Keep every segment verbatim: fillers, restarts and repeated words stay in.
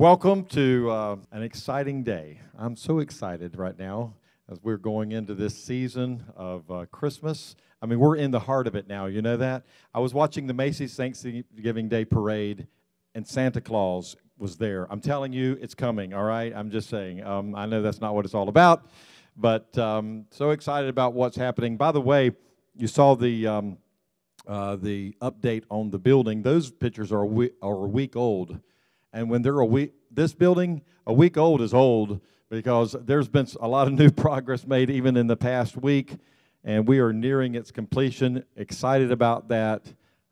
Welcome to uh, an exciting day. I'm so excited right now as we're going into this season of uh, Christmas. I mean, we're in the heart of it now, you know that? I was watching the Macy's Thanksgiving Day Parade, and Santa Claus was there. I'm telling you, it's coming, all right? I'm just saying. Um, I know that's not what it's all about, but um, so excited about what's happening. By the way, you saw the um, uh, the update on the building. Those pictures are a week, are a week old. And when they're a week, this building, a week old is old because there's been a lot of new progress made even in the past week, and we are nearing its completion. Excited about that,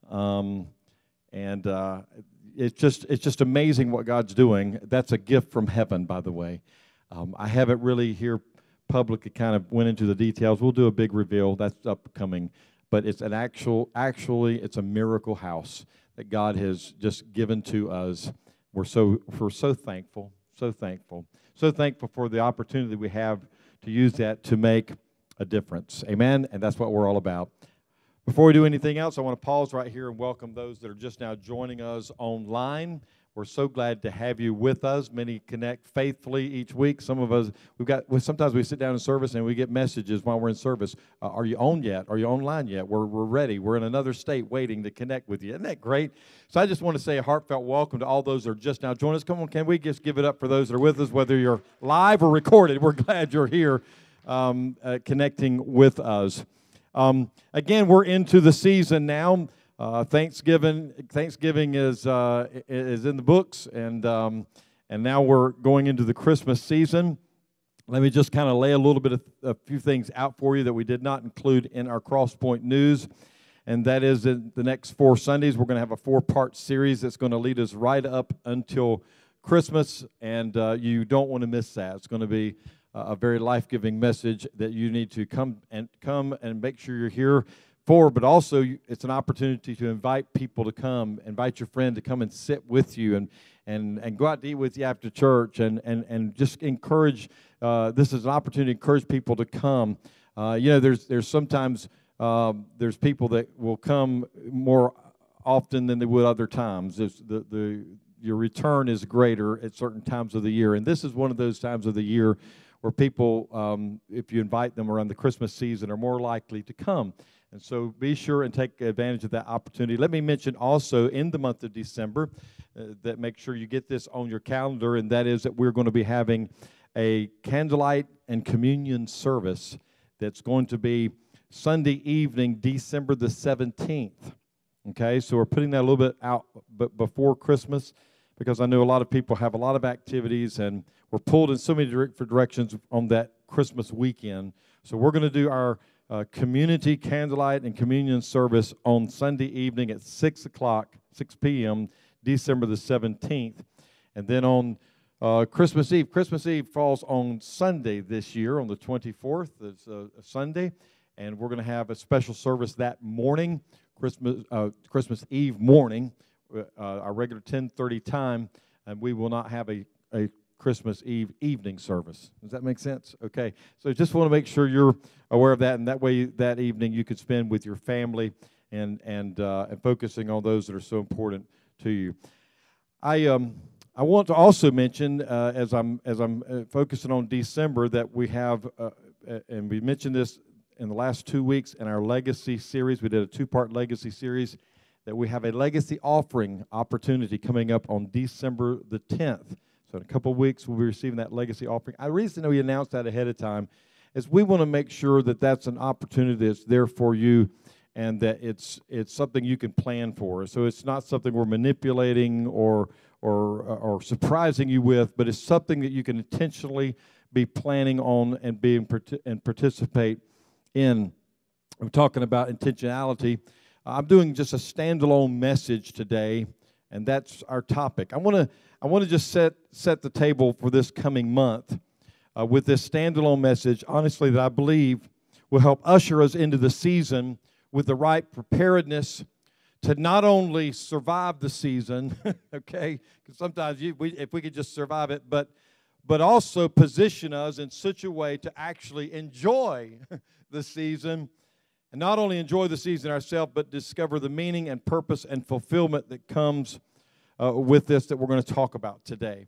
um, and uh, it's just it's just amazing what God's doing. That's a gift from heaven, by the way. Um, I haven't really here publicly kind of went into the details. We'll do a big reveal that's upcoming, but it's an actual actually it's a miracle house that God has just given to us. We're so we're so thankful, so thankful, so thankful for the opportunity we have to use that to make a difference. Amen? And that's what we're all about. Before we do anything else, I want to pause right here and welcome those that are just now joining us online. We're so glad to have you with us. Many connect faithfully each week. Some of us, we've got, sometimes we sit down in service and we get messages while we're in service. Uh, are you on yet? Are you online yet? We're, we're ready. We're in another state waiting to connect with you. Isn't that great? So I just want to say a heartfelt welcome to all those that are just now joining us. Come on, can we just give it up for those that are with us, whether you're live or recorded? We're glad you're here um, uh, connecting with us. Um, again, we're into the season now. Uh, Thanksgiving, Thanksgiving is uh, is in the books, and um, and now we're going into the Christmas season. Let me just kind of lay a little bit of a few things out for you that we did not include in our Crosspoint News, and that is in the next four Sundays we're going to have a four-part series that's going to lead us right up until Christmas, and uh, you don't want to miss that. It's going to be a very life-giving message that you need to come and come and make sure you're here. For, but also it's an opportunity to invite people to come, invite your friend to come and sit with you and and, and go out to eat with you after church and, and, and just encourage, uh, this is an opportunity to encourage people to come. Uh, you know, there's there's sometimes um, there's people that will come more often than they would other times. There's the, the, your return is greater at certain times of the year, and this is one of those times of the year where people, um, if you invite them around the Christmas season, are more likely to come. And so be sure and take advantage of that opportunity. Let me mention also in the month of December uh, that make sure you get this on your calendar, and that is that we're going to be having a candlelight and communion service that's going to be Sunday evening, December the seventeenth. Okay, so we're putting that a little bit out b- before Christmas because I know a lot of people have a lot of activities, and we're pulled in so many different directions on that Christmas weekend. So we're going to do our Uh, community candlelight and communion service on Sunday evening at six o'clock, six p.m., December the seventeenth. And then on uh, Christmas Eve, Christmas Eve falls on Sunday this year, on the twenty-fourth. It's a, a Sunday, and we're going to have a special service that morning, Christmas uh, Christmas Eve morning, uh, our regular ten thirty time, and we will not have a, a Christmas Eve evening service. Does that make sense? Okay. So just want to make sure you're aware of that, and that way that evening you could spend with your family and and uh, and focusing on those that are so important to you. I um I want to also mention uh, as I'm as I'm uh, focusing on December that we have uh, and we mentioned this in the last two weeks in our Legacy series. We did a two-part Legacy series that we have a legacy offering opportunity coming up on December the tenth. So in a couple of weeks, we'll be receiving that legacy offering. The reason we announced that ahead of time is we want to make sure that that's an opportunity that's there for you and that it's it's something you can plan for. So it's not something we're manipulating or or or surprising you with, but it's something that you can intentionally be planning on and being and participate in. I'm talking about intentionality. I'm doing just a standalone message today, and that's our topic. I want to I want to just set set the table for this coming month uh, with this standalone message, honestly, that I believe will help usher us into the season with the right preparedness to not only survive the season, okay, because sometimes you, we, if we could just survive it, but but also position us in such a way to actually enjoy the season, and not only enjoy the season ourselves, but discover the meaning and purpose and fulfillment that comes Uh, with this that we're going to talk about today.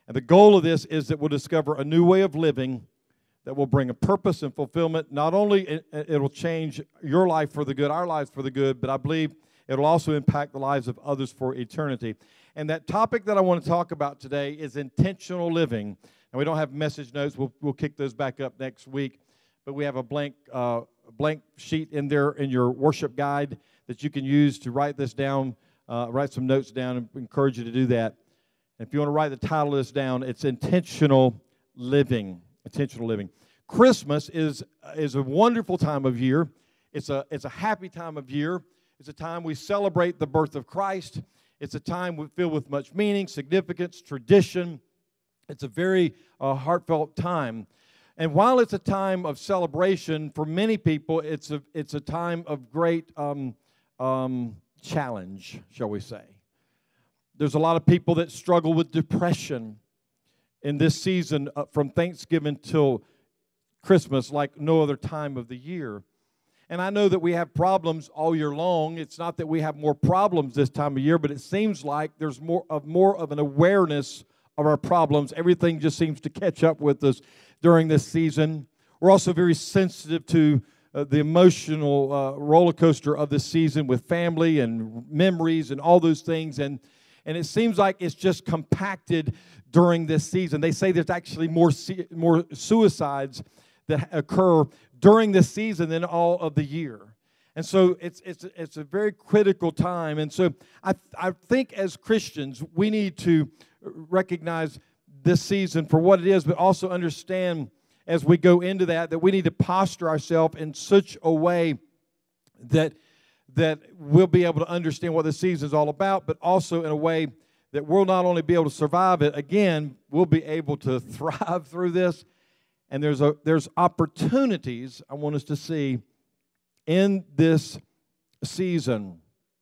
And the goal of this is that we'll discover a new way of living that will bring a purpose and fulfillment. Not only it, it'll change your life for the good, our lives for the good, but I believe it'll also impact the lives of others for eternity. And that topic that I want to talk about today is intentional living. And we don't have message notes. We'll, we'll kick those back up next week. But we have a blank, uh, blank sheet in there in your worship guide that you can use to write this down, uh, write some notes down, and encourage you to do that. And if you want to write the title of this down, it's Intentional Living. Intentional living. Christmas is is a wonderful time of year. It's a it's a happy time of year. It's a time we celebrate the birth of Christ. It's a time filled with much meaning, significance, tradition. It's a very uh, heartfelt time. And while it's a time of celebration for many people, it's a it's a time of great um, um, challenge, shall we say? There's a lot of people that struggle with depression in this season uh, from Thanksgiving till Christmas like no other time of the year. And I know that we have problems all year long. It's not that we have more problems this time of year, but it seems like there's more of more of an awareness of our problems. Everything just seems to catch up with us during this season. We're also very sensitive to uh, the emotional uh, roller coaster of this season with family and memories and all those things. And And it seems like it's just compacted during this season. They say there's actually more more suicides that occur during this season than all of the year. And so it's it's it's a very critical time. And so I I think as Christians we need to recognize this season for what it is, but also understand as we go into that that we need to posture ourselves in such a way that that we'll be able to understand what the season is all about, but also in a way that we'll not only be able to survive it, again, we'll be able to thrive through this. And there's a there's opportunities I want us to see in this season.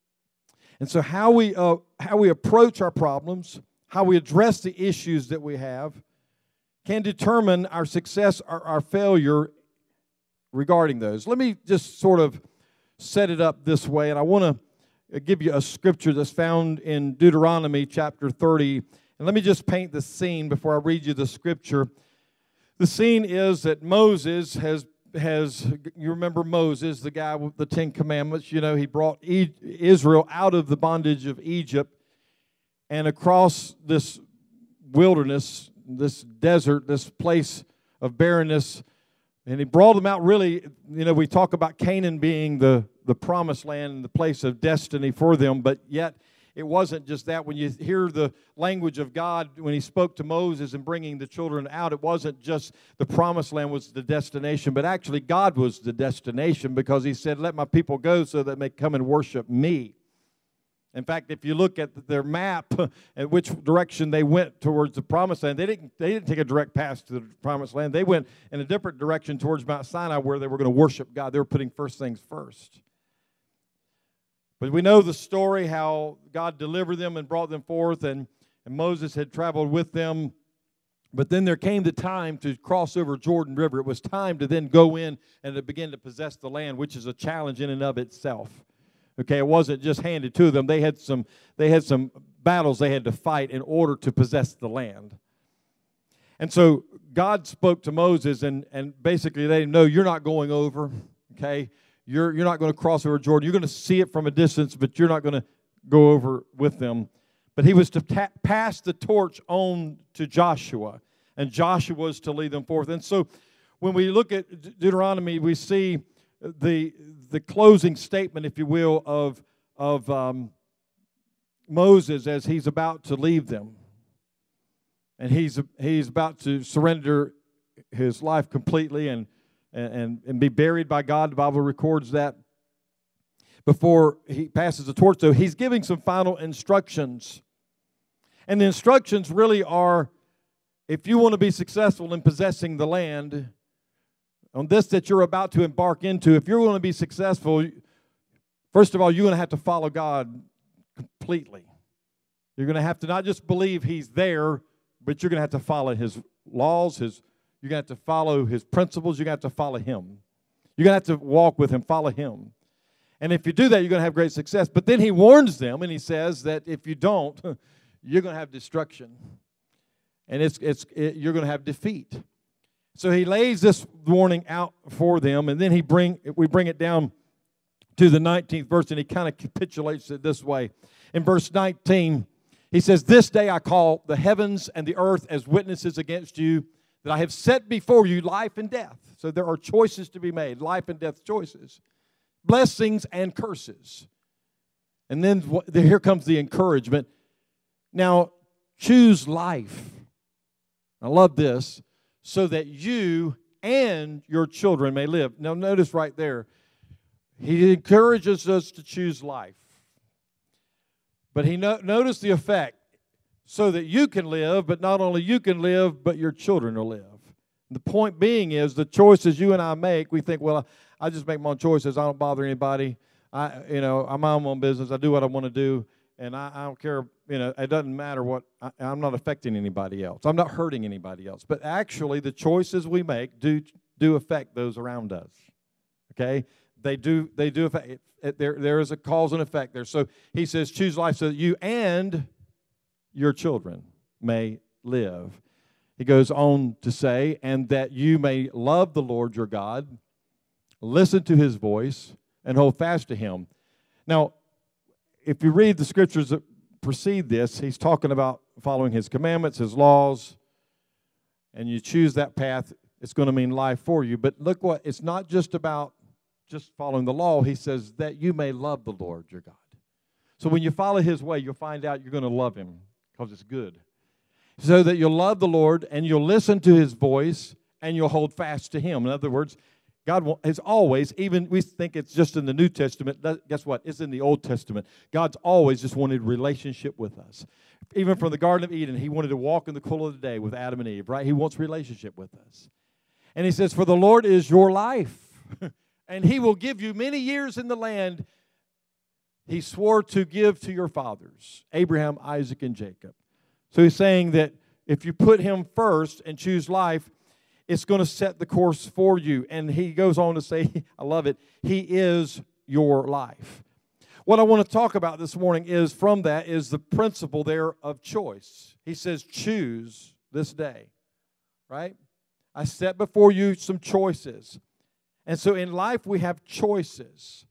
And so how we uh, how we approach our problems, how we address the issues that we have, can determine our success or our failure regarding those. Let me just sort of set it up this way, and I want to give you a scripture that's found in Deuteronomy chapter thirty. And let me just paint the scene before I read you the scripture. The scene is that Moses has, has you remember Moses, the guy with the Ten Commandments. You know, he brought e- Israel out of the bondage of Egypt and across this wilderness, this desert, this place of barrenness. And he brought them out really, you know, we talk about Canaan being the, the promised land and the place of destiny for them, but yet it wasn't just that. When you hear the language of God, when he spoke to Moses and bringing the children out, it wasn't just the promised land was the destination, but actually God was the destination because he said, let my people go so that they may come and worship me. In fact, if you look at their map and which direction they went towards the promised land, they didn't, they didn't take a direct path to the promised land. They went in a different direction towards Mount Sinai where they were going to worship God. They were putting first things first. But we know the story, how God delivered them and brought them forth, and, and Moses had traveled with them. But then there came the time to cross over Jordan River. It was time to then go in and to begin to possess the land, which is a challenge in and of itself. Okay, it wasn't just handed to them. They had some they had some battles they had to fight in order to possess the land. And so God spoke to Moses and, and basically let him know, you're not going over, okay? You're, you're not going to cross over Jordan. You're going to see it from a distance, but you're not going to go over with them. But he was to ta- pass the torch on to Joshua, and Joshua was to lead them forth. And so when we look at Deuteronomy, we see the the closing statement, if you will, of, of um, Moses as he's about to leave them. And he's he's about to surrender his life completely and, and, and be buried by God. The Bible records that. Before he passes the torch, though, he's giving some final instructions. And the instructions really are, if you want to be successful in possessing the land, on this that you're about to embark into, if you're going to be successful, first of all, you're going to have to follow God completely. You're going to have to not just believe He's there, but you're going to have to follow His laws, His. You're going to have to follow His principles. You're going to have to follow Him. You're going to have to walk with Him, follow Him. And if you do that, you're going to have great success. But then He warns them, and He says that if you don't, you're going to have destruction. and it's it's it, you're going to have defeat. So he lays this warning out for them, and then he bring we bring it down to the nineteenth verse, and he kind of capitulates it this way. In verse nineteen, he says, "This day I call the heavens and the earth as witnesses against you, that I have set before you life and death." So there are choices to be made, life and death choices, blessings and curses. And then here comes the encouragement. Now, choose life. I love this. So that you and your children may live. Now, notice right there, he encourages us to choose life. But he no, notice the effect. So that you can live, but not only you can live, but your children will live. The point being is the choices you and I make, we think, well, I just make my own choices. I don't bother anybody. I, you know, I'm my own business. I do what I want to do, and I, I don't care. You know, it doesn't matter what. I, I'm not affecting anybody else. I'm not hurting anybody else. But actually, the choices we make do do affect those around us. Okay, they do. They do affect. It, it, there, there is a cause and effect there. So he says, choose life so that you and your children may live. He goes on to say, and that you may love the Lord your God, listen to his voice, and hold fast to him. Now, if you read the scriptures that precede this, he's talking about following his commandments, his laws, and you choose that path, it's going to mean life for you. But look what, it's not just about just following the law. He says that you may love the Lord your God. So when you follow his way, you'll find out you're going to love him because it's good. So that you'll love the Lord and you'll listen to his voice and you'll hold fast to him. In other words, God has always, even we think it's just in the New Testament, guess what? It's in the Old Testament. God's always just wanted relationship with us. Even from the Garden of Eden, he wanted to walk in the cool of the day with Adam and Eve, right? He wants relationship with us. And he says, for the Lord is your life, and he will give you many years in the land he swore to give to your fathers, Abraham, Isaac, and Jacob. So he's saying that if you put him first and choose life, it's going to set the course for you. And he goes on to say, I love it, he is your life. What I want to talk about this morning is from that is the principle there of choice. He says, choose this day, right? I set before you some choices. And so in life we have choices.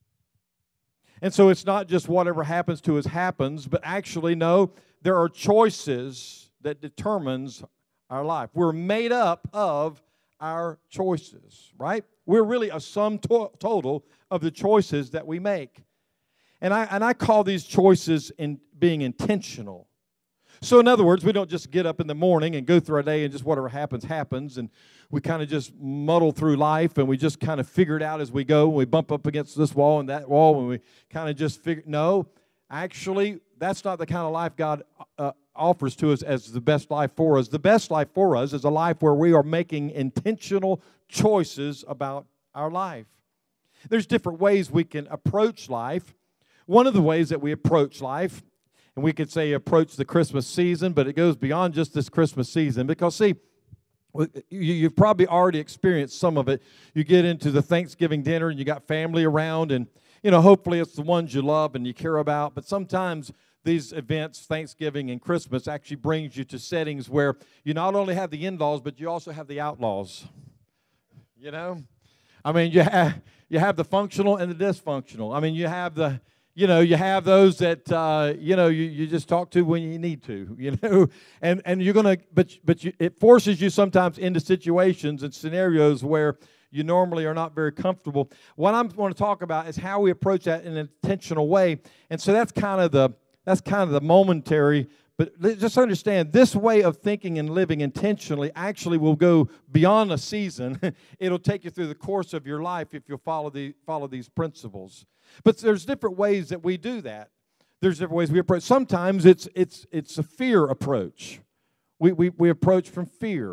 And so it's not just whatever happens to us happens, but actually, no, there are choices that determines our life. We're made up of our choices, right? We're really a sum to- total of the choices that we make. And I and I call these choices in being intentional. So in other words, we don't just get up in the morning and go through our day and just whatever happens, happens, and we kind of just muddle through life and we just kind of figure it out as we go, and we bump up against this wall and that wall, and we kind of just figure, no, actually, that's not the kind of life God uh, offers to us as the best life for us. The best life for us is a life where we are making intentional choices about our life. There's different ways we can approach life. One of the ways that we approach life, and we could say approach the Christmas season, but it goes beyond just this Christmas season. Because, see, you've probably already experienced some of it. You get into the Thanksgiving dinner and you got family around, and, you know, hopefully it's the ones you love and you care about. But sometimes these events, Thanksgiving and Christmas, actually brings you to settings where you not only have the in-laws, but you also have the outlaws. You know? I mean, you have, you have the functional and the dysfunctional. I mean, you have the... You know, you have those that, uh, you know, you, you just talk to when you need to, you know, and, and you're going to, but but you, it forces you sometimes into situations and scenarios where you normally are not very comfortable. What I'm going to talk about is how we approach that in an intentional way. And so that's kind of the, that's kind of the momentary, but just understand this way of thinking and living intentionally actually will go beyond a season. It'll take you through the course of your life if you'll follow the follow these principles. But there's different ways that we do that. There's different ways we approach. Sometimes it's it's it's a fear approach. We we we approach from fear.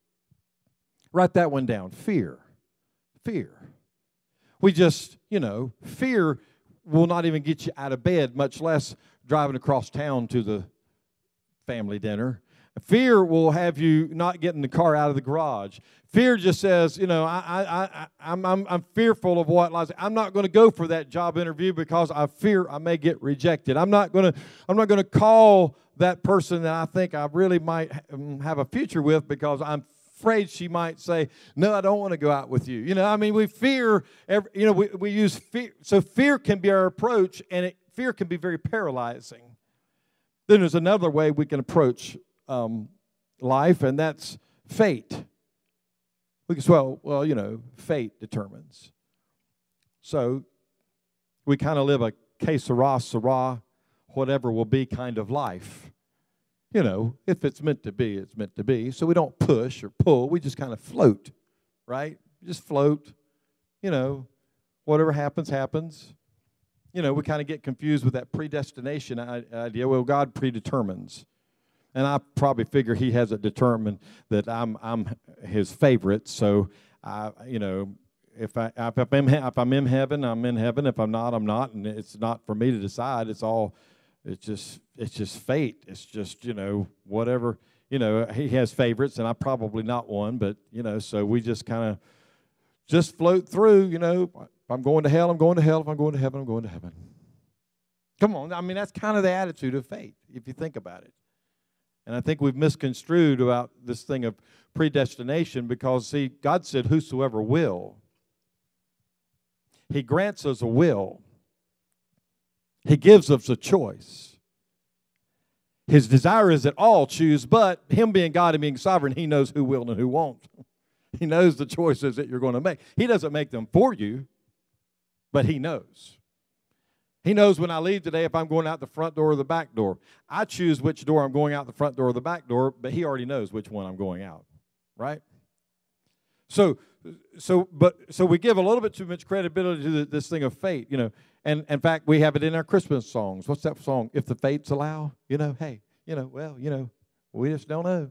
Write that one down. Fear. Fear. We just, you know, fear will not even get you out of bed, much less driving across town to the family dinner. Fear will have you not getting the car out of the garage. Fear just says, you know, I, I, I, I'm, I'm, I'm fearful of what lies. I'm not going to go for that job interview because I fear I may get rejected. I'm not going to, I'm not going to call that person that I think I really might have a future with because I'm afraid she might say, no, I don't want to go out with you. You know, I mean, we fear, every, you know, we, we use fear. So fear can be our approach, and it, fear can be very paralyzing. Then there's another way we can approach um, life, and that's fate. We can say, well, well, you know, fate determines. So we kind of live a que sera, sera, whatever will be kind of life. You know, if it's meant to be, it's meant to be. So we don't push or pull. We just kind of float, right? Just float. You know, whatever happens, happens. You know, we kind of get confused with that predestination idea. Well, God predetermines. And I probably figure he has it determined that I'm I'm his favorite. So, I, you know, if, I, if, I'm, if I'm in heaven, I'm in heaven. If I'm not, I'm not. And it's not for me to decide. It's all... It's just it's just fate. It's just, you know, whatever. You know, he has favorites, and I'm probably not one. But, you know, so we just kind of just float through, you know. If I'm going to hell, I'm going to hell. If I'm going to heaven, I'm going to heaven. Come on. I mean, that's kind of the attitude of fate, if you think about it. And I think we've misconstrued about this thing of predestination because, see, God said, whosoever will. He grants us a will. He gives us a choice. His desire is that all choose, but him being God and being sovereign, he knows who will and who won't. He knows the choices that you're going to make. He doesn't make them for you, but he knows. He knows when I leave today if I'm going out the front door or the back door. I choose which door I'm going out, the front door or the back door, but he already knows which one I'm going out, right? So, so, but so we give a little bit too much credibility to this thing of fate, you know. And in fact, we have it in our Christmas songs. What's that song? If the fates allow, you know, hey, you know, well, you know, we just don't know.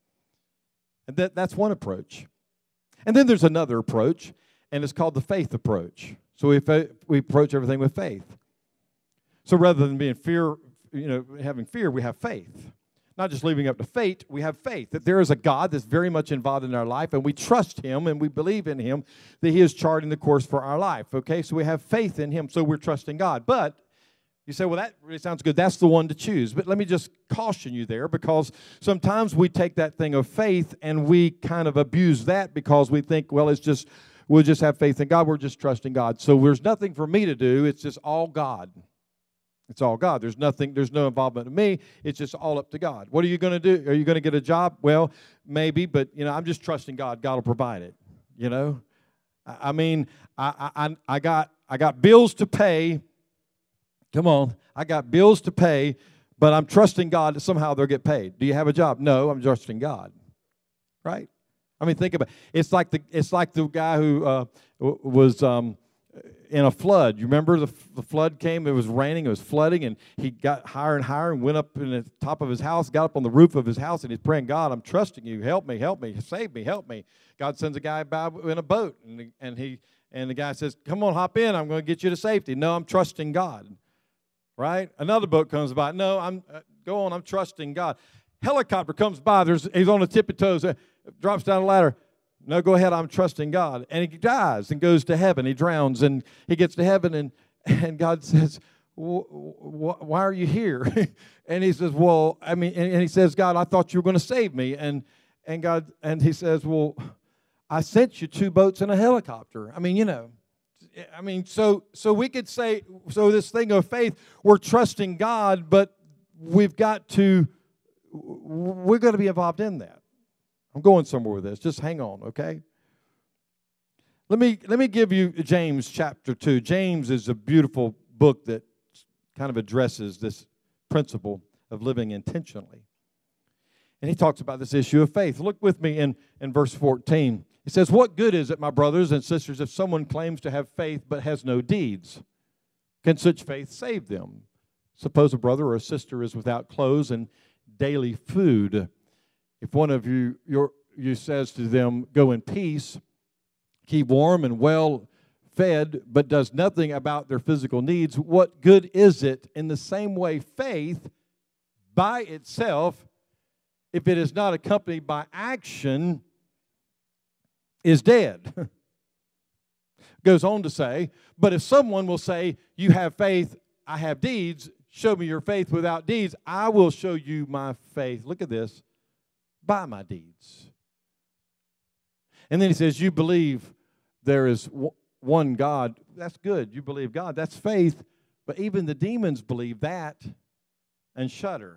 And that, that's one approach. And then there's another approach, and it's called the faith approach. So we we approach everything with faith. So rather than being fear, you know, having fear, we have faith. Not just leaving up to fate, we have faith that there is a God that's very much involved in our life, and we trust him and we believe in him that he is charting the course for our life, okay? So we have faith in him, so we're trusting God. But you say, well, that really sounds good. That's the one to choose. But let me just caution you there because sometimes we take that thing of faith and we kind of abuse that because we think, well, it's just, we'll just have faith in God. We're just trusting God. So there's nothing for me to do. It's just all God. It's all God. There's nothing, there's no involvement of me. It's just all up to God. What are you going to do? Are you going to get a job? Well, maybe, but, you know, I'm just trusting God. God will provide it, you know. I, I mean, I, I, I, got, I got bills to pay. Come on. I got bills to pay, but I'm trusting God that somehow they'll get paid. Do you have a job? No, I'm trusting God, right? I mean, think about it. It's like the, it's like the guy who uh, was... Um, in a flood. You remember the, the flood came, it was raining, it was flooding, and he got higher and higher and went up in the top of his house, got up on the roof of his house, and he's praying, God, I'm trusting you. Help me, help me, save me, help me. God sends a guy by in a boat, and, and, he, and the guy says, come on, hop in, I'm going to get you to safety. No, I'm trusting God, right? Another boat comes by. No, I'm uh, go on, I'm trusting God. Helicopter comes by, there's, he's on the tippy toes, uh, drops down a ladder. No, go ahead, I'm trusting God. And he dies and goes to heaven. He drowns, and he gets to heaven, and, and God says, why are you here? And he says, well, I mean, and he says, God, I thought you were going to save me. And and God, and he says, well, I sent you two boats and a helicopter. I mean, you know, I mean, so so we could say, so this thing of faith, we're trusting God, but we've got to, we're going to be involved in that. I'm going somewhere with this. Just hang on, okay? Let me let me give you James chapter two. James is a beautiful book that kind of addresses this principle of living intentionally. And he talks about this issue of faith. Look with me in, in verse fourteen. He says, what good is it, my brothers and sisters, if someone claims to have faith but has no deeds? Can such faith save them? Suppose a brother or a sister is without clothes and daily food. If one of you, your, you says to them, go in peace, keep warm and well fed, but does nothing about their physical needs, what good is it? In the same way, faith by itself, if it is not accompanied by action, is dead. Goes on to say, but if someone will say, you have faith, I have deeds, show me your faith without deeds, I will show you my faith, look at this, by my deeds. And then he says, you believe there is one God. That's good. You believe God. That's faith. But even the demons believe that and shudder.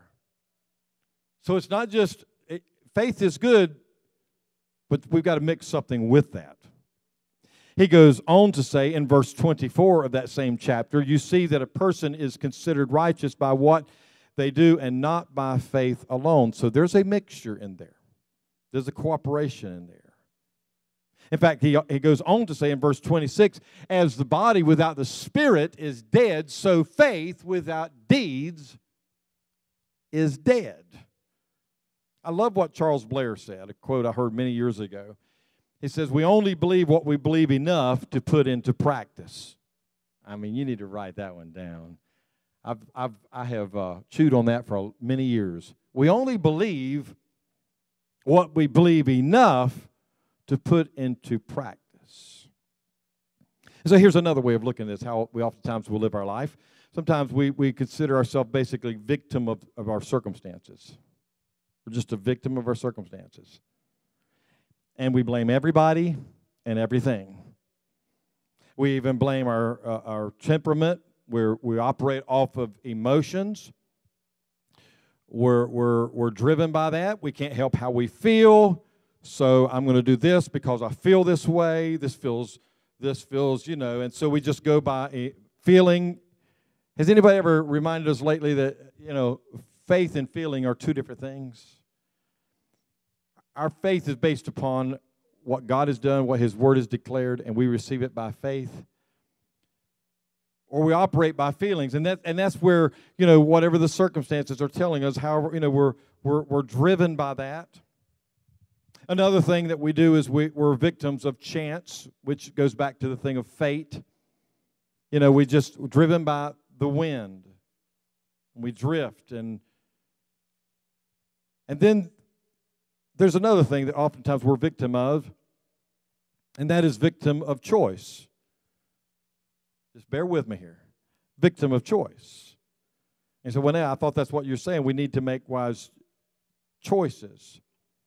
So it's not just, it, faith is good, but we've got to mix something with that. He goes on to say in verse twenty-four of that same chapter, you see that a person is considered righteous by what they do and not by faith alone. So there's a mixture in there. There's a cooperation in there. In fact, he, he goes on to say in verse twenty-six, as the body without the spirit is dead, so faith without deeds is dead. I love what Charles Blair said, a quote I heard many years ago. He says, we only believe what we believe enough to put into practice. I mean, you need to write that one down. I've, I've, I have uh, chewed on that for many years. We only believe what we believe enough to put into practice. So here's another way of looking at this, how we oftentimes will live our life. Sometimes we, we consider ourselves basically victim of, of our circumstances. We're just a victim of our circumstances. And we blame everybody and everything. We even blame our, uh, our temperament. We're, we operate off of emotions. We're, we're, we're driven by that. We can't help how we feel. So I'm going to do this because I feel this way. This feels, this feels, you know, and so we just go by a feeling. Has anybody ever reminded us lately that, you know, faith and feeling are two different things? Our faith is based upon what God has done, what His Word has declared, and we receive it by faith. Or we operate by feelings, and that and that's where, you know, whatever the circumstances are telling us, however, you know, we're we're we're driven by that. Another thing that we do is we, we're victims of chance, which goes back to the thing of fate. You know, we just driven by the wind. We drift, and and then there's another thing that oftentimes we're victim of, and that is victim of choice. Just bear with me here. Victim of choice. And so, well, now I thought that's what you're saying. We need to make wise choices.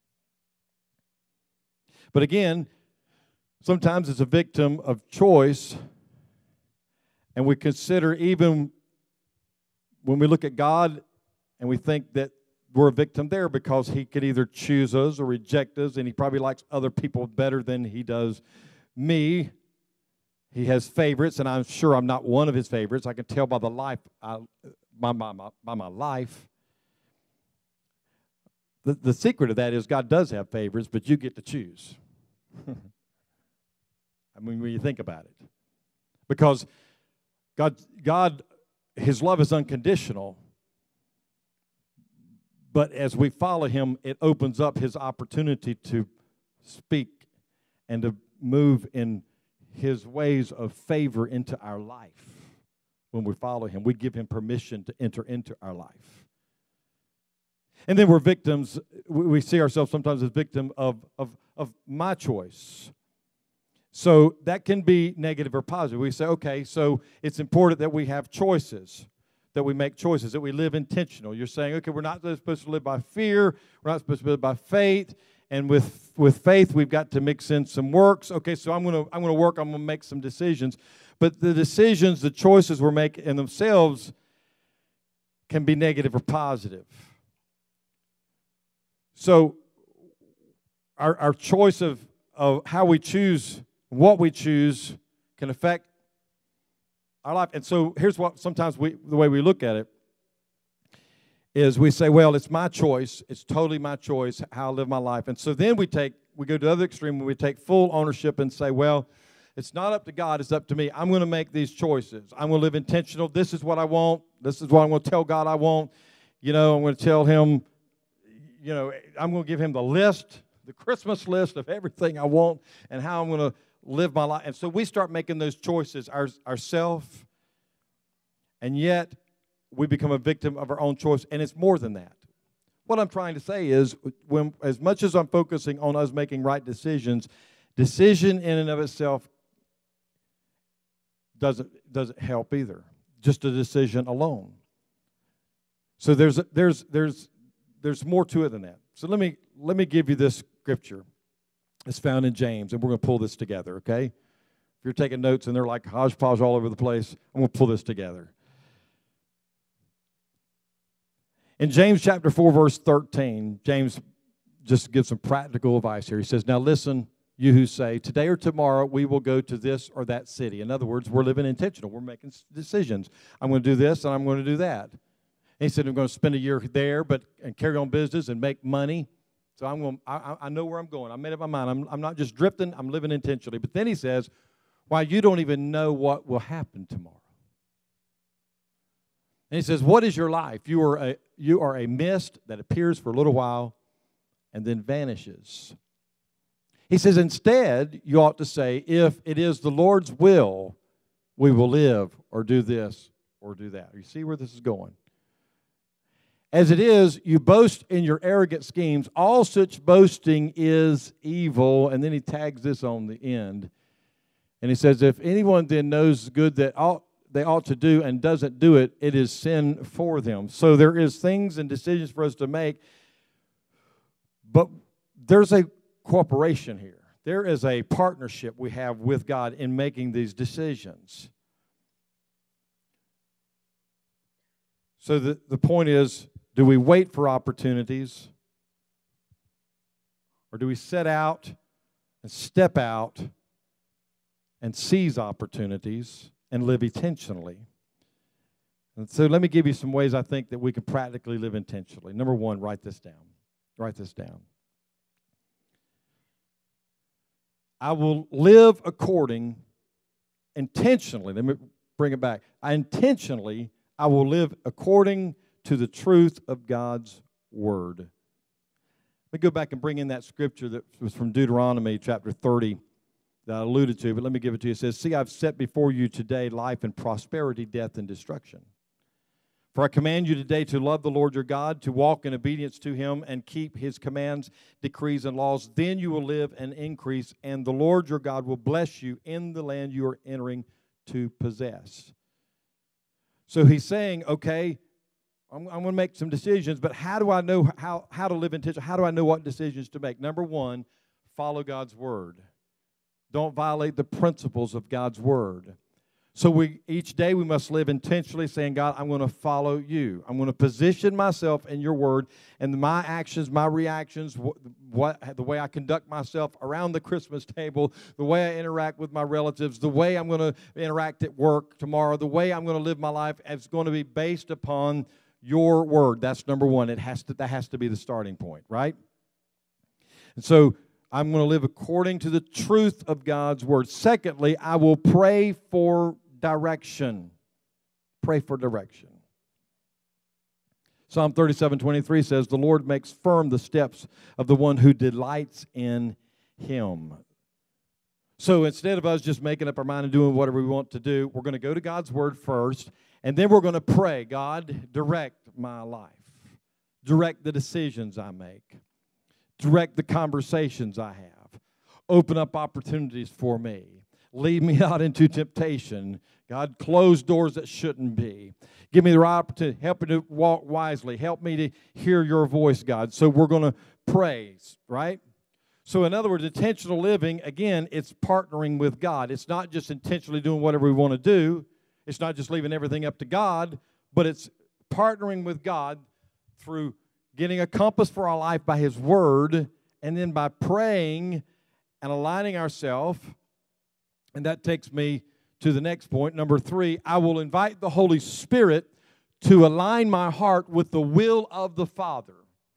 But again, sometimes it's a victim of choice, and we consider, even when we look at God and we think that we're a victim there because He could either choose us or reject us, and He probably likes other people better than He does me. He has favorites, and I'm sure I'm not one of His favorites. I can tell by the life, I, by, my, my, by my life. The, the secret of that is God does have favorites, but you get to choose. I mean, when you think about it. Because God, God, His love is unconditional. But as we follow Him, it opens up His opportunity to speak and to move in His ways of favor into our life. When we follow Him, we give Him permission to enter into our life. And then we're victims, we see ourselves sometimes as victim of, of, of my choice. So that can be negative or positive. We say, okay, so it's important that we have choices. That we make choices, that we live intentional. You're saying, okay, we're not supposed to live by fear. We're not supposed to live by faith. And with, with faith, we've got to mix in some works. Okay, so I'm going to I'm going to work. I'm going to make some decisions. But the decisions, the choices we're making in themselves can be negative or positive. So our, our choice of, of how we choose, what we choose, can affect our life. And so here's what sometimes we, the way we look at it is we say, well, it's my choice. It's totally my choice how I live my life. And so then we take, we go to the other extreme where we take full ownership and say, well, it's not up to God, it's up to me. I'm going to make these choices. I'm going to live intentional. This is what I want. This is what I'm going to tell God I want. You know, I'm going to tell Him, you know, I'm going to give Him the list, the Christmas list of everything I want and how I'm going to live my life. And so we start making those choices our, ourselves, and yet we become a victim of our own choice. And it's more than that. what I'm trying to say is, when as much as I'm focusing on us making right decisions, decision in and of itself doesn't doesn't help either. Just a decision alone. So there's there's there's there's more to it than that. So let me let me give you this scripture. It's found in James, and we're going to pull this together, okay? If you're taking notes and they're like hodgepodge all over the place, I'm going to pull this together. In James chapter four, verse thirteen, James just gives some practical advice here. He says, now listen, you who say, today or tomorrow we will go to this or that city. In other words, we're living intentional. We're making decisions. I'm going to do this and I'm going to do that. And he said, I'm going to spend a year there but and carry on business and make money. So I'm going, I, I know where I'm going. I made up my mind. I'm, I'm not just drifting. I'm living intentionally. But then he says, why, you don't even know what will happen tomorrow. And he says, what is your life? You are a, you are a mist that appears for a little while and then vanishes. He says, instead, you ought to say, if it is the Lord's will, we will live or do this or do that. You see where this is going? As it is, you boast in your arrogant schemes. All such boasting is evil. And then he tags this on the end. And he says, if anyone then knows good that ought they ought to do and doesn't do it, it is sin for them. So there is things and decisions for us to make, but there's a cooperation here. There is a partnership we have with God in making these decisions. So the, the point is, do we wait for opportunities, or do we set out and step out and seize opportunities and live intentionally? And so let me give you some ways I think that we can practically live intentionally. Number one, write this down. Write this down. I will live according, intentionally, let me bring it back. I intentionally, I will live according to the truth of God's word. Let me go back and bring in that scripture that was from Deuteronomy chapter thirty. That I alluded to, but let me give it to you. It says, see, I've set before you today life and prosperity, death and destruction. For I command you today to love the Lord your God, to walk in obedience to him, and keep his commands, decrees, and laws. Then you will live and increase, and the Lord your God will bless you in the land you are entering to possess. So he's saying, okay, I'm, I'm going to make some decisions, but how do I know how, how to live intentionally? How do I know what decisions to make? Number one, follow God's word. Don't violate the principles of God's word. So we each day we must live intentionally saying, God, I'm going to follow you. I'm going to position myself in your word, and my actions, my reactions, what, what the way I conduct myself around the Christmas table, the way I interact with my relatives, the way I'm going to interact at work tomorrow, the way I'm going to live my life is going to be based upon your word. That's number one. It has to, that has to be the starting point, right? And so I'm going to live according to the truth of God's word. Secondly, I will pray for direction. Pray for direction. Psalm thirty-seven twenty-three says, the Lord makes firm the steps of the one who delights in him. So instead of us just making up our mind and doing whatever we want to do, we're going to go to God's word first, and then we're going to pray, God, direct my life. Direct the decisions I make. Direct the conversations I have. Open up opportunities for me. Lead me out into temptation. God, close doors that shouldn't be. Give me the right opportunity. Help me to walk wisely. Help me to hear your voice, God. So we're going to pray, right? So in other words, intentional living, again, it's partnering with God. It's not just intentionally doing whatever we want to do. It's not just leaving everything up to God, but it's partnering with God through getting a compass for our life by his word, and then by praying and aligning ourselves. And that takes me to the next point. Number three, I will invite the Holy Spirit to align my heart with the will of the Father.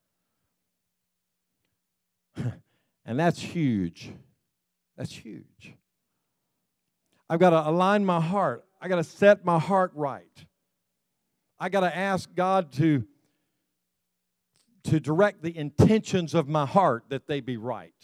And that's huge. That's huge. I've got to align my heart. I've got to set my heart right. I've got to ask God to to direct the intentions of my heart that they be right.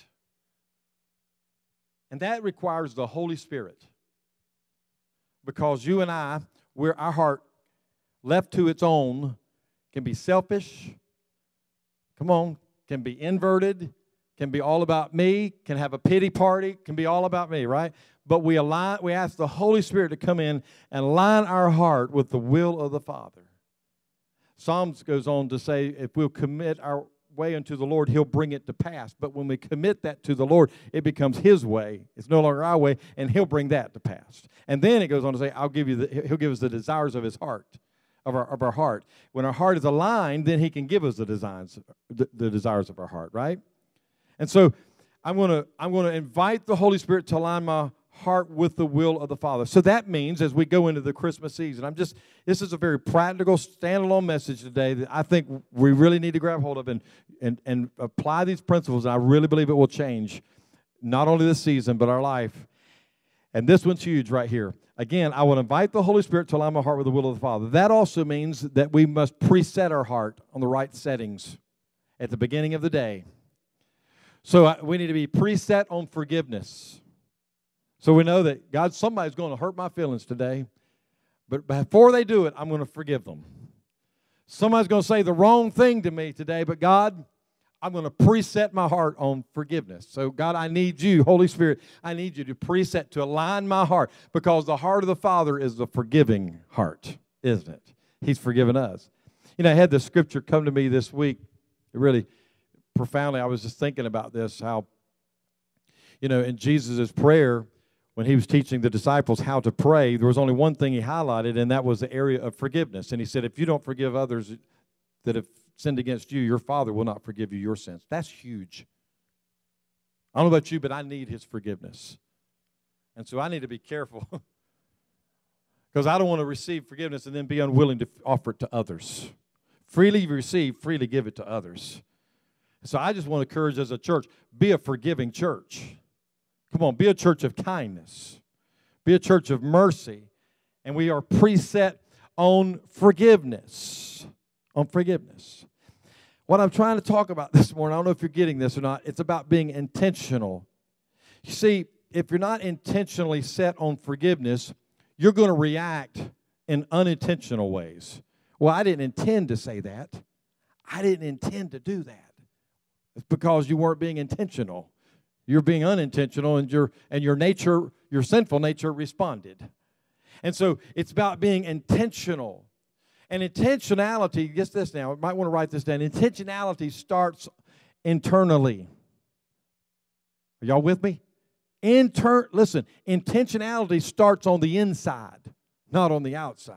And that requires the Holy Spirit. Because you and I, we're, our heart, left to its own, can be selfish, Come on. Can be inverted, can be all about me, can have a pity party, can be all about me, right? But we align, we ask the Holy Spirit to come in and align our heart with the will of the Father. Psalms goes on to say, if we'll commit our way unto the Lord, He'll bring it to pass. But when we commit that to the Lord, it becomes His way. It's no longer our way, and He'll bring that to pass. And then it goes on to say, I'll give you the, He'll give us the desires of His heart, of our of our heart. When our heart is aligned, then He can give us the designs, the, the desires of our heart, right? And so I'm going to I'm going to invite the Holy Spirit to align my heart with the will of the Father. So that means as we go into the Christmas season, I'm just, this is a very practical, standalone message today that I think we really need to grab hold of and, and, and apply these principles. And I really believe it will change not only this season, but our life. And this one's huge right here. Again, I want to invite the Holy Spirit to align my heart with the will of the Father. That also means that we must preset our heart on the right settings at the beginning of the day. So uh, we need to be preset on forgiveness. So we know that, God, somebody's going to hurt my feelings today, but before they do it, I'm going to forgive them. Somebody's going to say the wrong thing to me today, but God, I'm going to preset my heart on forgiveness. So, God, I need you, Holy Spirit, I need you to preset, to align my heart, because the heart of the Father is the forgiving heart, isn't it? He's forgiven us. You know, I had this scripture come to me this week. It really profoundly, I was just thinking about this, how, you know, in Jesus' prayer, when he was teaching the disciples how to pray, there was only one thing he highlighted, and that was the area of forgiveness. And he said, if you don't forgive others that have sinned against you, your Father will not forgive you your sins. That's huge. I don't know about you, but I need his forgiveness. And so I need to be careful because I don't want to receive forgiveness and then be unwilling to offer it to others. Freely receive, freely give it to others. So I just want to encourage as a church, be a forgiving church. Come on, be a church of kindness. Be a church of mercy. And we are preset on forgiveness. On forgiveness. What I'm trying to talk about this morning, I don't know if you're getting this or not, it's about being intentional. You see, if you're not intentionally set on forgiveness, you're going to react in unintentional ways. Well, I didn't intend to say that. I didn't intend to do that. It's because you weren't being intentional. You're being unintentional, and your and your nature, your sinful nature responded. And so it's about being intentional. And intentionality, get this now, you might want to write this down. Intentionality starts internally. Are y'all with me? Inter listen, intentionality starts on the inside, not on the outside.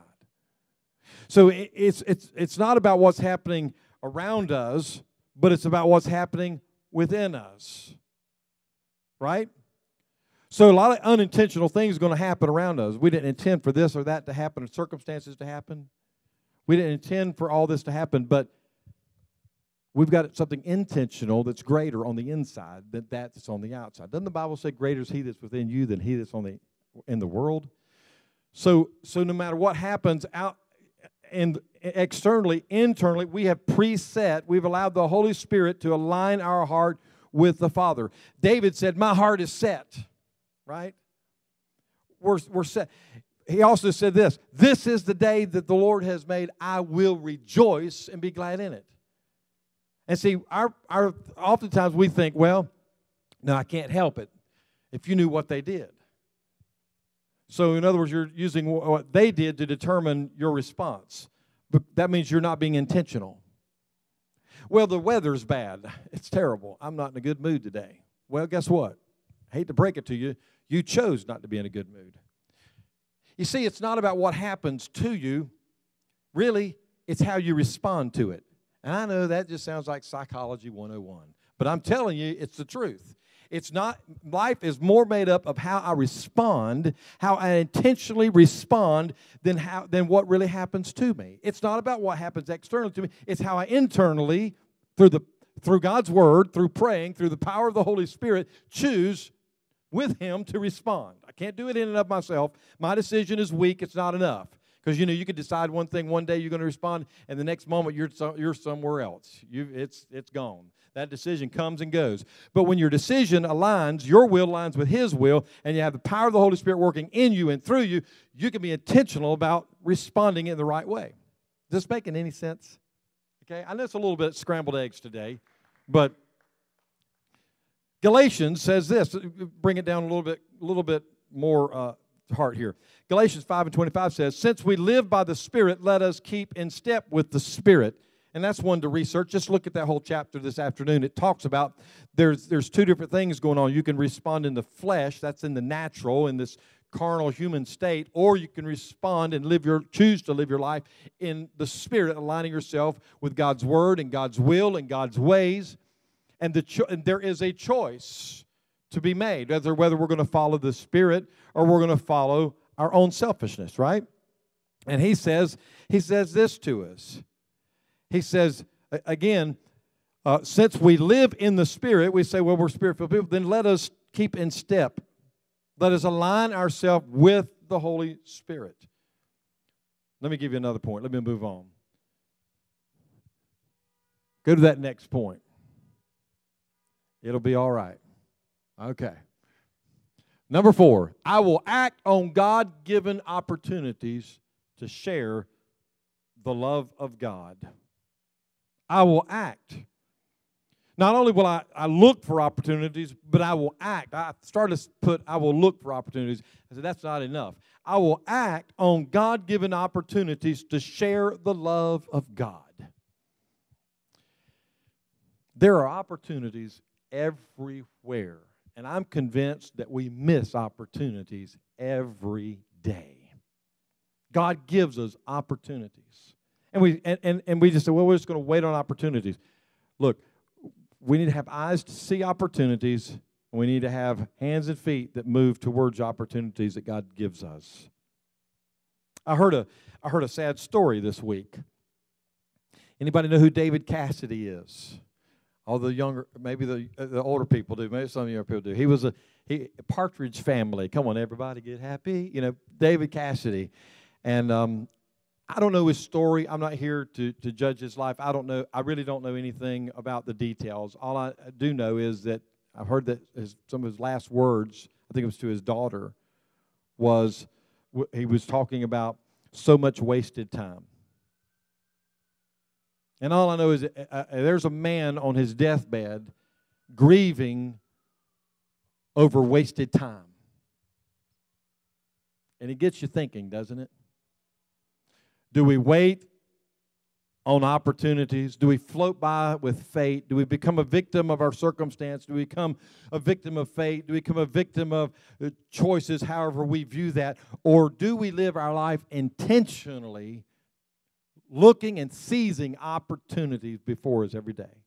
So it, it's it's it's not about what's happening around us, but it's about what's happening within us. Right? So a lot of unintentional things are going to happen around us. We didn't intend for this or that to happen, or circumstances to happen. We didn't intend for all this to happen, but we've got something intentional that's greater on the inside than that that's on the outside. Doesn't the Bible say greater is he that's within you than he that's on the in the world? So so no matter what happens out and externally, internally, we have preset, we've allowed the Holy Spirit to align our heart with the Father. David said, my heart is set, right? We're, we're set. He also said this, this is the day that the Lord has made. I will rejoice and be glad in it. And see, our, our oftentimes we think, well, no, I can't help it. If you knew what they did. So in other words, you're using what they did to determine your response. But that means you're not being intentional. Well, the weather's bad. It's terrible. I'm not in a good mood today. Well, guess what? I hate to break it to you. You chose not to be in a good mood. You see, it's not about what happens to you. Really, it's how you respond to it. And I know that just sounds like Psychology one oh one. But I'm telling you, it's the truth. It's not, life is more made up of how I respond, how I intentionally respond than how than what really happens to me. It's not about what happens externally to me. It's how I internally, through the through God's Word, through praying, through the power of the Holy Spirit, choose with Him to respond. I can't do it in and of myself. My decision is weak. It's not enough. Because, you know, you could decide one thing one day you're going to respond, and the next moment you're so, you're somewhere else. You, it's, it's gone. That decision comes and goes. But when your decision aligns, your will aligns with His will, and you have the power of the Holy Spirit working in you and through you, you can be intentional about responding in the right way. Is this making any sense? Okay, I know it's a little bit scrambled eggs today, but Galatians says this. Bring it down a little bit, a little bit more uh, heart here. Galatians five and twenty-five says, since we live by the Spirit, let us keep in step with the Spirit. And that's one to research. Just look at that whole chapter this afternoon. It talks about there's there's two different things going on. You can respond in the flesh, that's in the natural, in this carnal human state, or you can respond and live your choose to live your life in the Spirit, aligning yourself with God's Word and God's will and God's ways. And, the cho- and there is a choice to be made, whether, whether we're going to follow the Spirit or we're going to follow our own selfishness, right? And he says, he says this to us. He says, again, uh, since we live in the Spirit, we say, well, we're Spirit-filled people, then let us keep in step. Let us align ourselves with the Holy Spirit. Let me give you another point. Let me move on. Go to that next point. It'll be all right. Okay. Number four, I will act on God-given opportunities to share the love of God. I will act. Not only will I, I look for opportunities, but I will act. I started to put, I will look for opportunities. I said, that's not enough. I will act on God-given opportunities to share the love of God. There are opportunities everywhere, and I'm convinced that we miss opportunities every day. God gives us opportunities. And we and, and, and we just say, well, we're just going to wait on opportunities. Look, we need to have eyes to see opportunities, and we need to have hands and feet that move towards opportunities that God gives us. I heard a I heard a sad story this week. Anybody know who David Cassidy is? All the younger, maybe the the older people do. Maybe some of the younger people do. He was a he Partridge Family. Come on, everybody, get happy. You know, David Cassidy, and um, I don't know his story. I'm not here to to judge his life. I don't know. I really don't know anything about the details. All I do know is that I've heard that his, some of his last words, I think it was to his daughter, was he was talking about so much wasted time. And all I know is that, uh, there's a man on his deathbed grieving over wasted time. And it gets you thinking, doesn't it? Do we wait on opportunities? Do we float by with fate? Do we become a victim of our circumstance? Do we become a victim of fate? Do we become a victim of choices, however we view that? Or do we live our life intentionally, looking and seizing opportunities before us every day?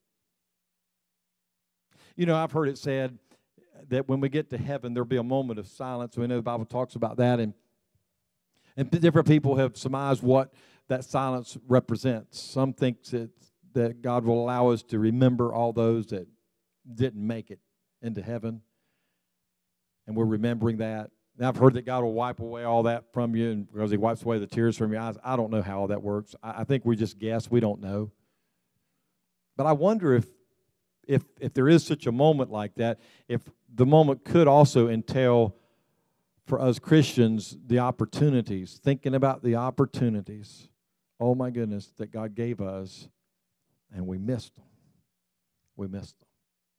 You know, I've heard it said that when we get to heaven, there'll be a moment of silence. We know the Bible talks about that, and, and different people have surmised what that silence represents. Some think that, that God will allow us to remember all those that didn't make it into heaven, and we're remembering that. Now, I've heard that God will wipe away all that from you, and because He wipes away the tears from your eyes. I don't know how all that works. I, I think we just guess. We don't know. But I wonder if, if, if there is such a moment like that, if the moment could also entail for us Christians the opportunities, thinking about the opportunities, oh my goodness, that God gave us, and we missed them. We missed them.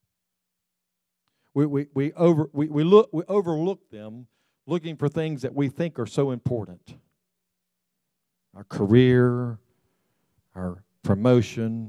We, we, we, over, we, we, look, we overlook them, looking for things that we think are so important. Our career, our promotion,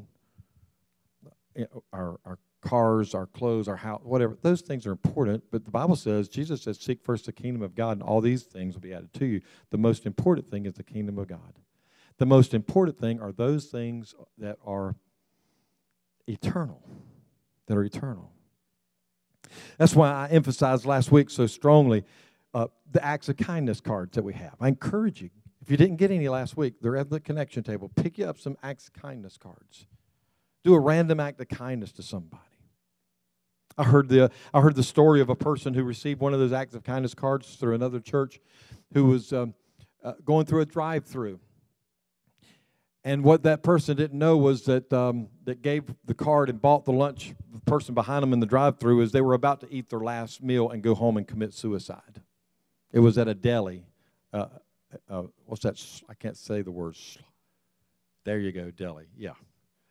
our, our cars, our clothes, our house, whatever. Those things are important, but the Bible says, Jesus says, seek first the kingdom of God, and all these things will be added to you. The most important thing is the kingdom of God. The most important thing are those things that are eternal, that are eternal. That's why I emphasized last week so strongly uh, the acts of kindness cards that we have. I encourage you, if you didn't get any last week, they're at the connection table. Pick you up some acts of kindness cards. Do a random act of kindness to somebody. I heard the I heard the story of a person who received one of those acts of kindness cards through another church, who was um, uh, going through a drive-through. And what that person didn't know was that um, that gave the card and bought the lunch, the person behind them in the drive-thru, is they were about to eat their last meal and go home and commit suicide. It was at a deli. Uh, uh, what's that? I can't say the words. There you go, deli. Yeah.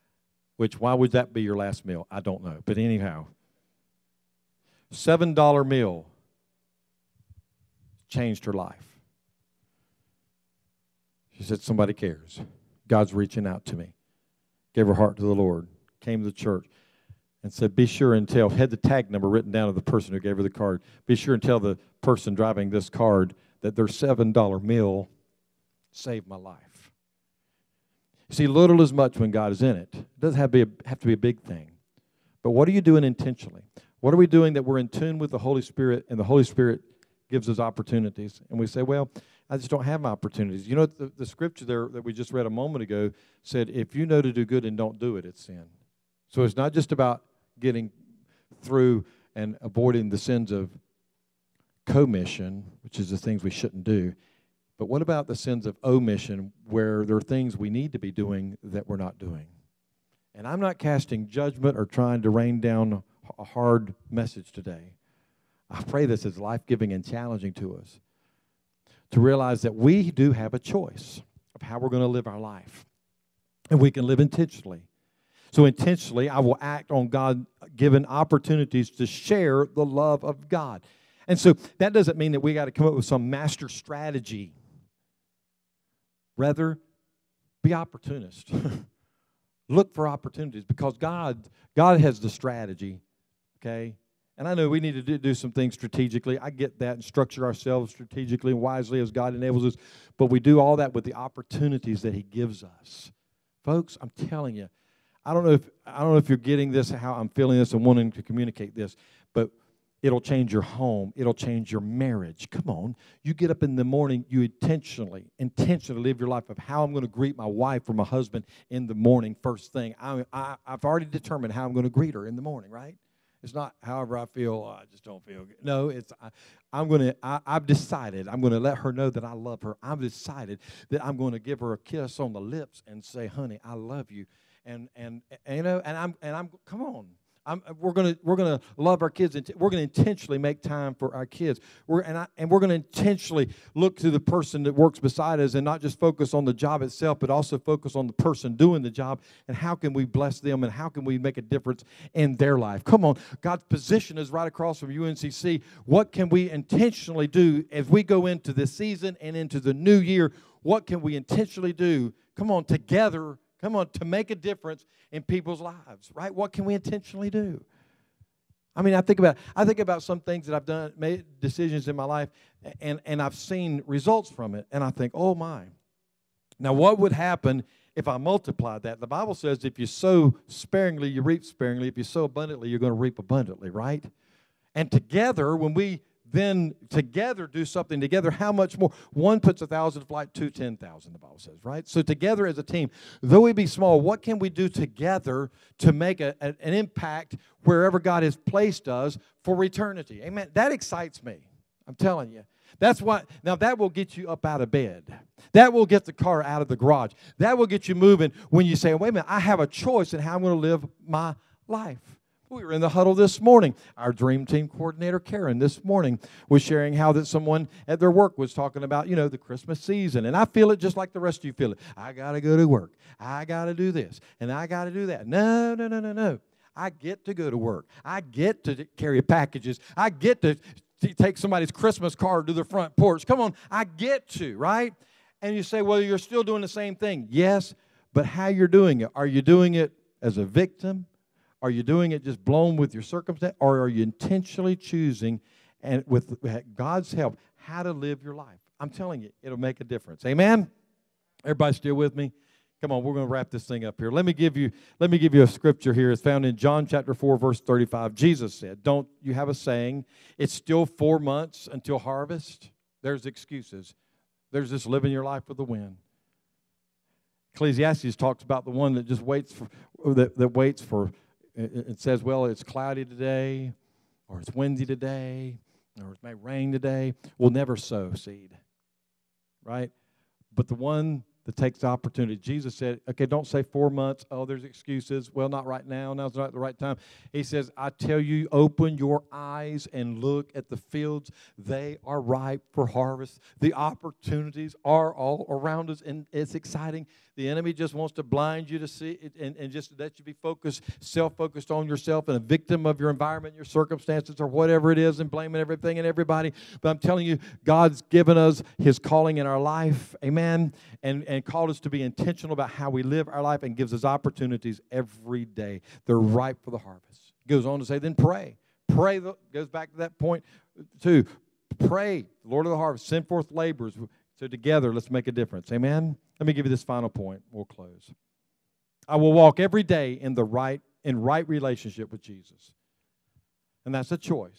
which why would that be your last meal? I don't know. But anyhow, seven dollar meal changed her life. She said, somebody cares. God's reaching out to me. Gave her heart to the Lord. Came to the church and said, be sure and tell, had the tag number written down of the person who gave her the card. Be sure and tell the person driving this card that their seven dollar meal saved my life. See, little is much when God is in it. It doesn't have to, be a, have to be a big thing. But what are you doing intentionally? What are we doing that we're in tune with the Holy Spirit, and the Holy Spirit gives us opportunities? And we say, well, I just don't have my opportunities. You know, the, the scripture there that we just read a moment ago said, if you know to do good and don't do it, it's sin. So it's not just about getting through and avoiding the sins of commission, which is the things we shouldn't do. But what about the sins of omission, where there are things we need to be doing that we're not doing? And I'm not casting judgment or trying to rain down a hard message today. I pray this is life-giving and challenging to us, to realize that we do have a choice of how we're going to live our life. And we can live intentionally. So intentionally, I will act on God-given opportunities to share the love of God. And so that doesn't mean that we got to come up with some master strategy. Rather, be opportunist. Look for opportunities, because God, God has the strategy, okay? And I know we need to do, do some things strategically. I get that, and structure ourselves strategically and wisely as God enables us. But we do all that with the opportunities that He gives us. Folks, I'm telling you, I don't know if I don't know if you're getting this, how I'm feeling this and wanting to communicate this, but it'll change your home. It'll change your marriage. Come on. You get up in the morning, you intentionally, intentionally live your life of how I'm going to greet my wife or my husband in the morning first thing. I, I, I've already determined how I'm going to greet her in the morning, right? It's not however I feel, oh, I just don't feel good. No, it's I, I'm going to, I, I've decided, I'm going to let her know that I love her. I've decided that I'm going to give her a kiss on the lips and say, honey, I love you. And, and, and you know, and I'm, and I'm, come on. I'm, we're gonna we're gonna love our kids. And we're gonna intentionally make time for our kids. We're and I, and we're gonna intentionally look to the person that works beside us, and not just focus on the job itself, but also focus on the person doing the job, and how can we bless them, and how can we make a difference in their life. Come on, God's position is right across from U N C C. What can we intentionally do as we go into this season and into the new year? What can we intentionally do? Come on, together. Come on, to make a difference in people's lives, right? What can we intentionally do? I mean, I think about I think about some things that I've done, made decisions in my life, and, and I've seen results from it, and I think, oh my. Now, what would happen if I multiplied that? The Bible says if you sow sparingly, you reap sparingly. If you sow abundantly, you're going to reap abundantly, right? And together, when we then together do something together, how much more? One puts a thousand to flight, two, ten thousand, the Bible says, right? So together as a team, though we be small, what can we do together to make a, a, an impact wherever God has placed us for eternity? Amen. That excites me. I'm telling you. That's what, now that will get you up out of bed. That will get the car out of the garage. That will get you moving when you say, wait a minute, I have a choice in how I'm going to live my life. We were in the huddle this morning. Our Dream Team coordinator, Karen, this morning was sharing how that someone at their work was talking about, you know, the Christmas season. And I feel it just like the rest of you feel it. I got to go to work. I got to do this. And I got to do that. No, no, no, no, no. I get to go to work. I get to carry packages. I get to take somebody's Christmas card to their front porch. Come on, I get to, right? And you say, well, you're still doing the same thing. Yes, but how you're doing it. Are you doing it as a victim? Are you doing it just blown with your circumstance? Or are you intentionally choosing, and with God's help, how to live your life? I'm telling you, it'll make a difference. Amen? Everybody still with me? Come on, we're going to wrap this thing up here. Let me give you, let me give you a scripture here. It's found in John chapter four, verse thirty-five. Jesus said, don't you have a saying, it's still four months until harvest? There's excuses. There's just living your life with the wind. Ecclesiastes talks about the one that just waits for, that, that waits for, it says, well, it's cloudy today, or it's windy today, or it may rain today. We'll never sow seed, right? But the one that takes the opportunity. Jesus said, okay, don't say four months. Oh, there's excuses. Well, not right now. Now's not the right time. He says, I tell you, open your eyes and look at the fields. They are ripe for harvest. The opportunities are all around us, and it's exciting. The enemy just wants to blind you to see it and, and just let you be focused, self-focused on yourself and a victim of your environment, your circumstances, or whatever it is, and blaming everything and everybody. But I'm telling you, God's given us His calling in our life, amen, and, and called us to be intentional about how we live our life and gives us opportunities every day. They're ripe for the harvest. He goes on to say, then pray. Pray, the, goes back to that point, too. Pray, Lord of the harvest, send forth laborers. So together, let's make a difference. Amen? Let me give you this final point. We'll close. I will walk every day in the right, in right relationship with Jesus. And that's a choice.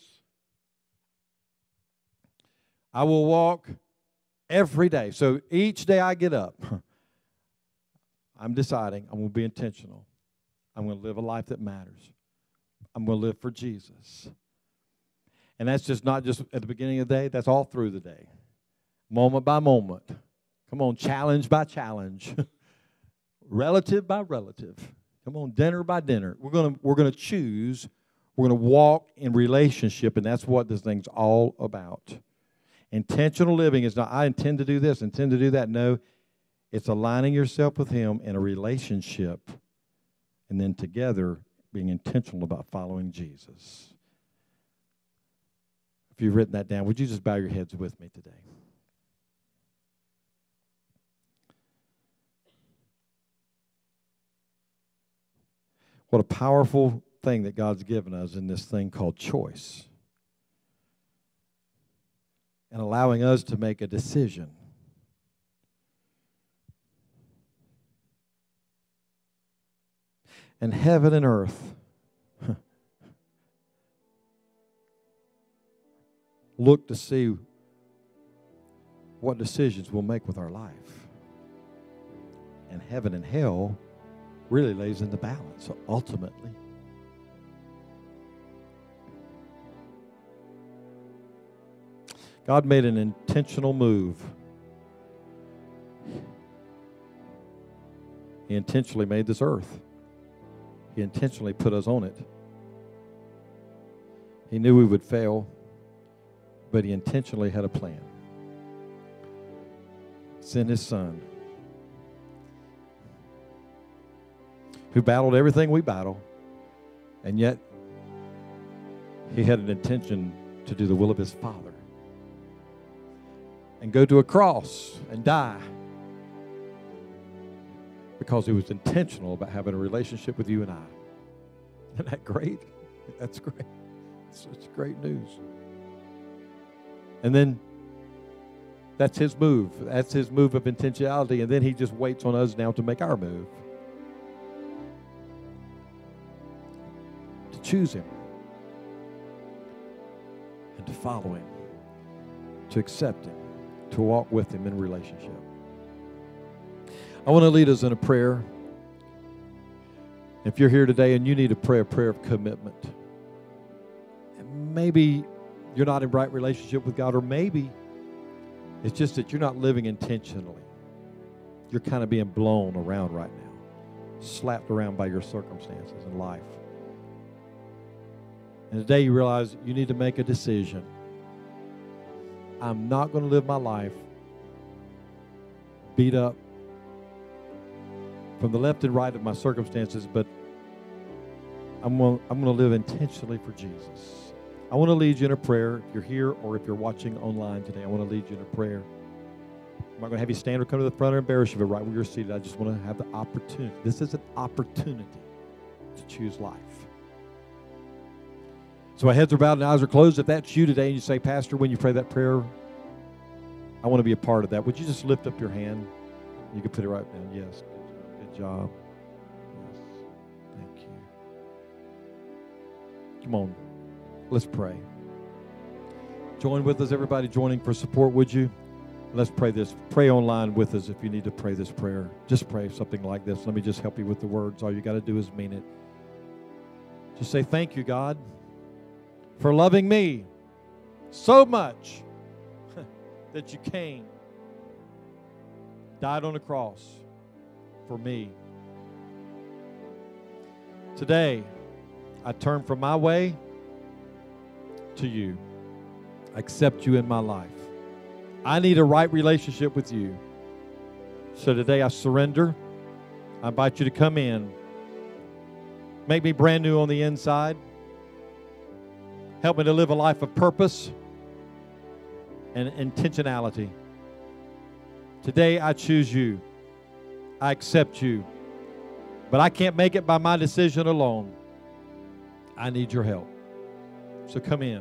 I will walk every day. So each day I get up, I'm deciding I'm going to be intentional. I'm going to live a life that matters. I'm going to live for Jesus. And that's just not just at the beginning of the day. That's all through the day. Moment by moment. Come on, challenge by challenge. Relative by relative. Come on, dinner by dinner. We're going to we're going to choose. We're going to walk in relationship, and that's what this thing's all about. Intentional living is not, I intend to do this, intend to do that. No, it's aligning yourself with Him in a relationship, and then together being intentional about following Jesus. If you've written that down, would you just bow your heads with me today? What a powerful thing that God's given us in this thing called choice. And allowing us to make a decision. And heaven and earth look to see what decisions we'll make with our life. And heaven and hell really lays in the balance, so ultimately. God made an intentional move. He intentionally made this earth. He intentionally put us on it. He knew we would fail, but He intentionally had a plan. Sent His Son, who battled everything we battle, and yet He had an intention to do the will of His Father and go to a cross and die because He was intentional about having a relationship with you and I. Isn't that great? That's great. It's, it's great news. And then that's His move. That's His move of intentionality, and then He just waits on us now to make our move. To choose Him and to follow Him, to accept Him, to walk with Him in relationship. I want to lead us in a prayer. If you're here today and you need to pray a prayer of commitment, and maybe you're not in right relationship with God, or maybe it's just that you're not living intentionally. You're kind of being blown around right now, slapped around by your circumstances in life. And today you realize you need to make a decision. I'm not going to live my life beat up from the left and right of my circumstances, but I'm going, I'm going to live intentionally for Jesus. I want to lead you in a prayer. If you're here or if you're watching online today, I want to lead you in a prayer. I'm not going to have you stand or come to the front or embarrass you, but right where you're seated, I just want to have the opportunity. This is an opportunity to choose life. So our heads are bowed and eyes are closed. If that's you today and you say, Pastor, when you pray that prayer, I want to be a part of that. Would you just lift up your hand? You can put it right down. Yes. Good job. Yes. Thank you. Come on. Let's pray. Join with us, everybody joining for support, would you? Let's pray this. Pray online with us if you need to pray this prayer. Just pray something like this. Let me just help you with the words. All you got to do is mean it. Just say, thank you, God, for loving me so much that you came died on the cross for me. Today, I turn from my way to you. I accept you in my life. I need a right relationship with you. So today I surrender. I invite you to come in. Make me brand new on the inside. Help me to live a life of purpose and intentionality. Today I choose you. I accept you. But I can't make it by my decision alone. I need your help. So come in.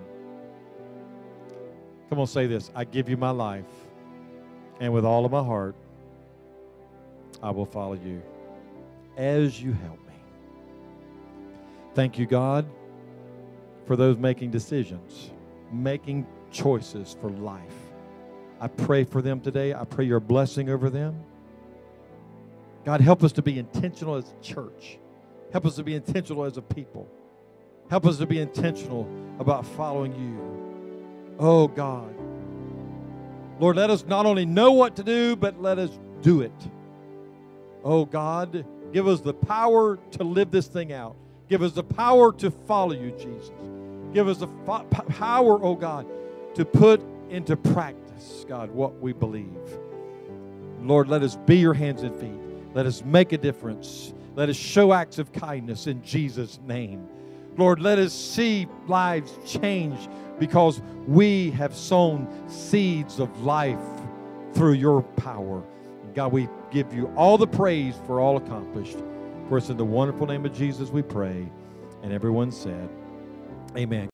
Come on, say this. I give you my life. And with all of my heart, I will follow you as you help me. Thank you, God, for those making decisions, making choices for life. I pray for them today. I pray your blessing over them. God, help us to be intentional as a church. Help us to be intentional as a people. Help us to be intentional about following you. Oh, God. Lord, let us not only know what to do, but let us do it. Oh, God, give us the power to live this thing out. Give us the power to follow you, Jesus. Give us the fo- power, oh, God, to put into practice, God, what we believe. Lord, let us be your hands and feet. Let us make a difference. Let us show acts of kindness in Jesus' name. Lord, let us see lives change because we have sown seeds of life through your power. And God, we give you all the praise for all accomplished. For it's in the wonderful name of Jesus we pray. And everyone said, amen.